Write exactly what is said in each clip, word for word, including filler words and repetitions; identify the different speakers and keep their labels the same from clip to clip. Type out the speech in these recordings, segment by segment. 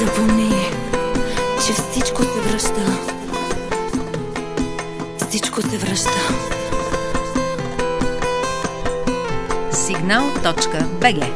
Speaker 1: Запомни, че всичко се връща. Всичко се връща.
Speaker 2: Сигнал точка би джи.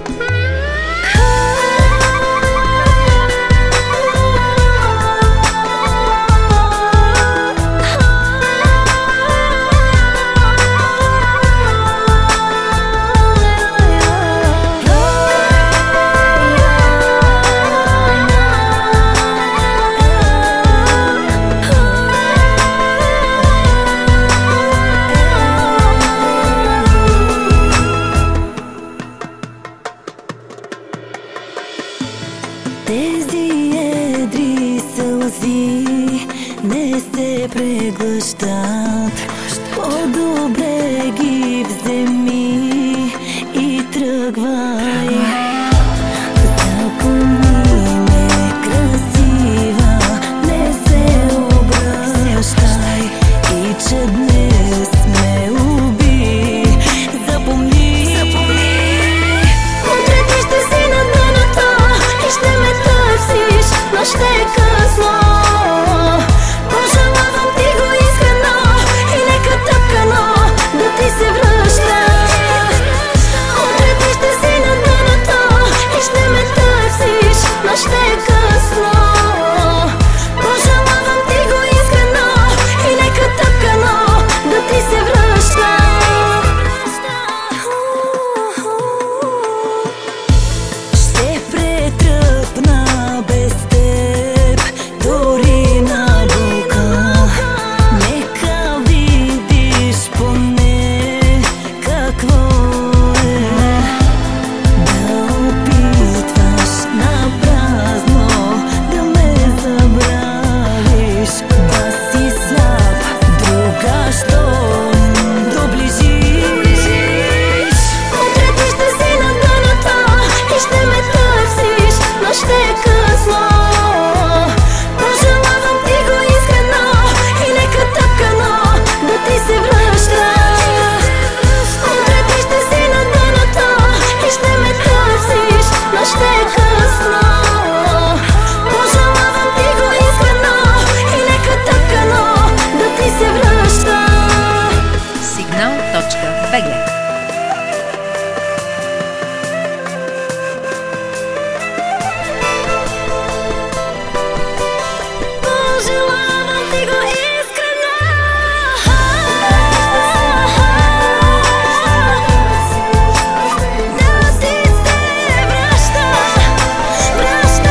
Speaker 1: Тези едри сълзи не се преглъщат. По-добре ги вземи и тръгвай. Запомни ме красива, не се обръщай. И че днес ме уби. Запомни, запомни. Утре ти ще си на дъното и ще ме търсиш, но ще е късно. Пожелавам ти го искрено и нека тъпкано да ти се връща. Утре ти ще си на дъното и ще ме търсиш, но ще е късно. Пожелавам ти го искрено и нека тъпкано да ти се връща. Ще претръпна без теб, дори на бука. Нека видиш поне какво е да опитваш на празно да ме забравиш. Да си слаб, друга щом доближиш. Утре ти ще си на дъното и ще ме търсиш, но ще е късно. Пожелавам ти го искрено и нека тъпкано да ти се връща. Утре ти ще си на дъното и ще ме търсиш, но ще е късно. Пожелавам ти го искрено и нека тъпкано да ти се връща.
Speaker 2: Сигнал точка би джи.
Speaker 1: Пожелавам ти го искрено. Да ти се връща, връща.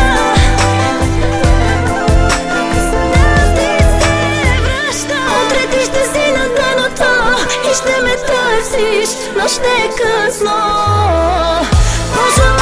Speaker 1: Да ти се връща. Утре ти ще си на дъното и ще ме търсиш, но ще е късно. Пожелавам